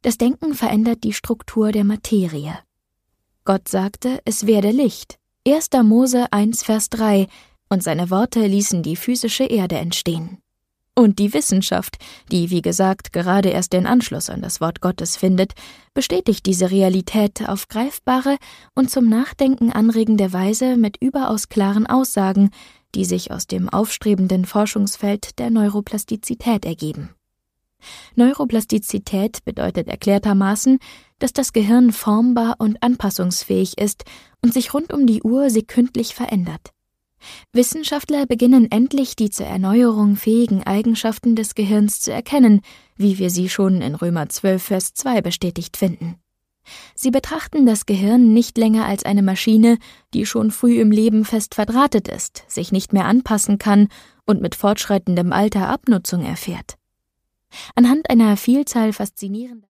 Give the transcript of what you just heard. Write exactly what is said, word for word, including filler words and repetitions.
Das Denken verändert die Struktur der Materie. Gott sagte, es werde Licht. erster Mose eins, Vers drei, und seine Worte ließen die physische Erde entstehen. Und die Wissenschaft, die, wie gesagt, gerade erst den Anschluss an das Wort Gottes findet, bestätigt diese Realität auf greifbare und zum Nachdenken anregende Weise mit überaus klaren Aussagen, die sich aus dem aufstrebenden Forschungsfeld der Neuroplastizität ergeben. Neuroplastizität bedeutet erklärtermaßen, dass das Gehirn formbar und anpassungsfähig ist und sich rund um die Uhr sekündlich verändert. Wissenschaftler beginnen endlich, die zur Erneuerung fähigen Eigenschaften des Gehirns zu erkennen, wie wir sie schon in Römer zwölf, Vers zwei bestätigt finden. Sie betrachten das Gehirn nicht länger als eine Maschine, die schon früh im Leben fest verdrahtet ist, sich nicht mehr anpassen kann und mit fortschreitendem Alter Abnutzung erfährt. Anhand einer Vielzahl faszinierender